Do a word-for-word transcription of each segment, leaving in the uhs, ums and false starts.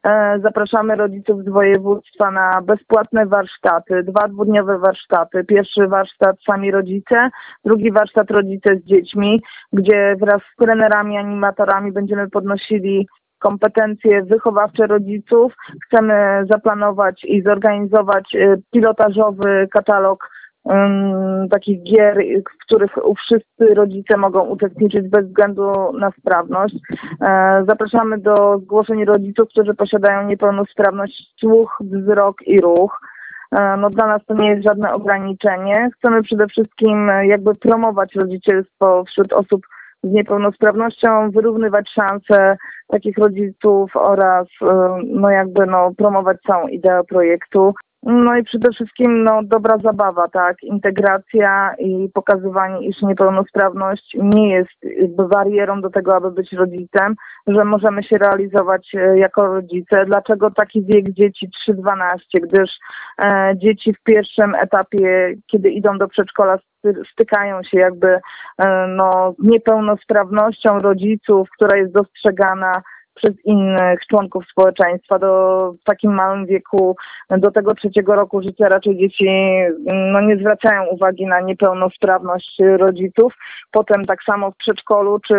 Zapraszamy rodziców z województwa na bezpłatne warsztaty, dwa dwudniowe warsztaty. Pierwszy warsztat sami rodzice, drugi warsztat rodzice z dziećmi, gdzie wraz z trenerami, animatorami będziemy podnosili kompetencje wychowawcze rodziców. Chcemy zaplanować i zorganizować pilotażowy katalog um, takich gier, w których wszyscy rodzice mogą uczestniczyć bez względu na sprawność. E, zapraszamy do zgłoszeń rodziców, którzy posiadają niepełnosprawność słuch, wzrok i ruch. E, no dla nas to nie jest żadne ograniczenie. Chcemy przede wszystkim jakby promować rodzicielstwo wśród osób z niepełnosprawnością, wyrównywać szanse takich rodziców oraz no jakby no promować całą ideę projektu. No i przede wszystkim no dobra zabawa, tak, integracja i pokazywanie, iż niepełnosprawność nie jest jakby barierą do tego, aby być rodzicem, że możemy się realizować jako rodzice. Dlaczego taki wiek dzieci trzy dwanaście? Gdyż e, dzieci w pierwszym etapie, kiedy idą do przedszkola, stykają się jakby e, no, z niepełnosprawnością rodziców, która jest dostrzegana przez innych członków społeczeństwa. Do, w takim małym wieku, do tego trzeciego roku życia raczej dzieci no, nie zwracają uwagi na niepełnosprawność rodziców. Potem tak samo w przedszkolu, czy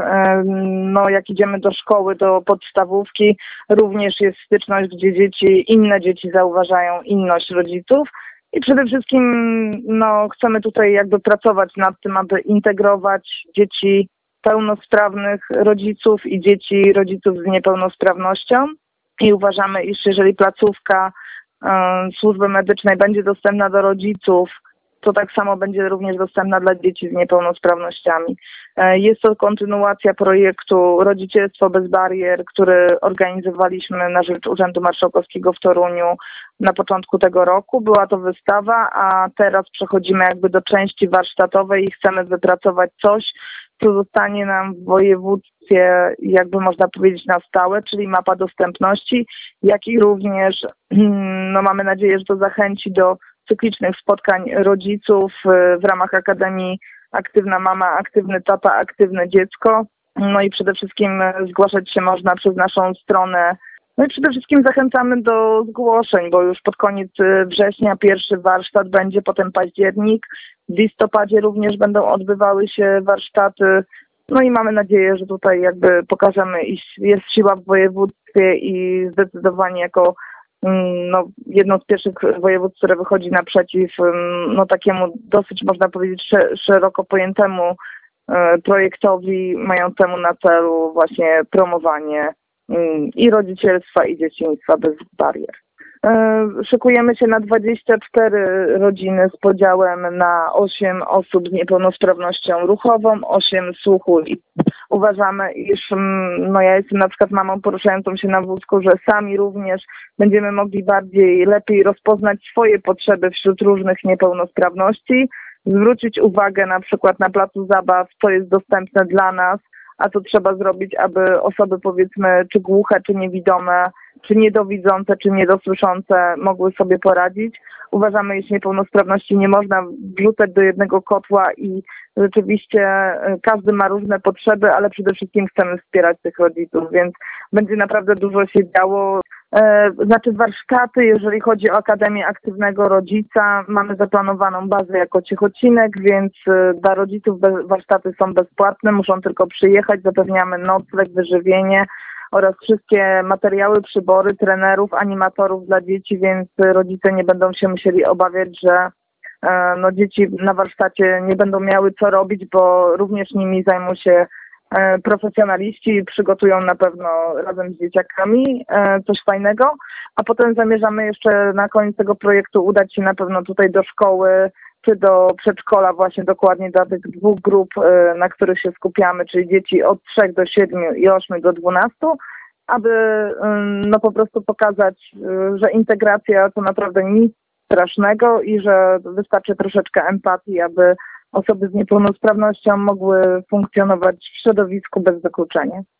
no, jak idziemy do szkoły, do podstawówki, również jest styczność, gdzie dzieci, inne dzieci zauważają inność rodziców. I przede wszystkim no, chcemy tutaj jakby pracować nad tym, aby integrować dzieci pełnosprawnych rodziców i dzieci rodziców z niepełnosprawnością i uważamy, iż jeżeli placówka y, służby medycznej będzie dostępna do rodziców, to tak samo będzie również dostępna dla dzieci z niepełnosprawnościami. Y, jest to kontynuacja projektu Rodzicielstwo bez barier, który organizowaliśmy na rzecz Urzędu Marszałkowskiego w Toruniu na początku tego roku. Była to wystawa, a teraz przechodzimy jakby do części warsztatowej i chcemy wypracować coś, co zostanie nam w województwie, jakby można powiedzieć, na stałe, czyli mapa dostępności, jak i również no, mamy nadzieję, że to zachęci do cyklicznych spotkań rodziców w ramach Akademii Aktywna Mama, Aktywny Tata, Aktywne Dziecko. No i przede wszystkim zgłaszać się można przez naszą stronę. No i przede wszystkim zachęcamy do zgłoszeń, bo już pod koniec września pierwszy warsztat będzie, potem październik. W listopadzie również będą odbywały się warsztaty. No i mamy nadzieję, że tutaj jakby pokażemy, iż jest siła w województwie i zdecydowanie jako no, jedno z pierwszych województw, które wychodzi naprzeciw no, takiemu dosyć, można powiedzieć, szeroko pojętemu projektowi mającemu na celu właśnie promowanie i rodzicielstwa, i dzieciństwa bez barier. Szykujemy się na dwadzieścia cztery rodziny z podziałem na osiem osób z niepełnosprawnością ruchową, osiem słuchu. I uważamy, iż no ja jestem na przykład mamą poruszającą się na wózku, że sami również będziemy mogli bardziej, lepiej rozpoznać swoje potrzeby wśród różnych niepełnosprawności, zwrócić uwagę na przykład na placu zabaw, co jest dostępne dla nas, a co trzeba zrobić, aby osoby, powiedzmy, czy głuche, czy niewidome, czy niedowidzące, czy niedosłyszące mogły sobie poradzić. Uważamy, iż niepełnosprawności nie można wrzucać do jednego kotła i rzeczywiście każdy ma różne potrzeby, ale przede wszystkim chcemy wspierać tych rodziców, więc będzie naprawdę dużo się działo. Znaczy warsztaty, jeżeli chodzi o Akademię Aktywnego Rodzica, mamy zaplanowaną bazę jako Ciechocinek, więc dla rodziców warsztaty są bezpłatne, muszą tylko przyjechać, zapewniamy nocleg, wyżywienie oraz wszystkie materiały, przybory, trenerów, animatorów dla dzieci, więc rodzice nie będą się musieli obawiać, że no, dzieci na warsztacie nie będą miały co robić, bo również nimi zajmą się profesjonaliści, przygotują na pewno razem z dzieciakami coś fajnego, a potem zamierzamy jeszcze na koniec tego projektu udać się na pewno tutaj do szkoły czy do przedszkola, właśnie dokładnie dla tych dwóch grup, na których się skupiamy, czyli dzieci od trzech do siedmiu i ośmiu do dwunastu, aby no po prostu pokazać, że integracja to naprawdę nic strasznego i że wystarczy troszeczkę empatii, aby osoby z niepełnosprawnością mogły funkcjonować w środowisku bez wykluczenia.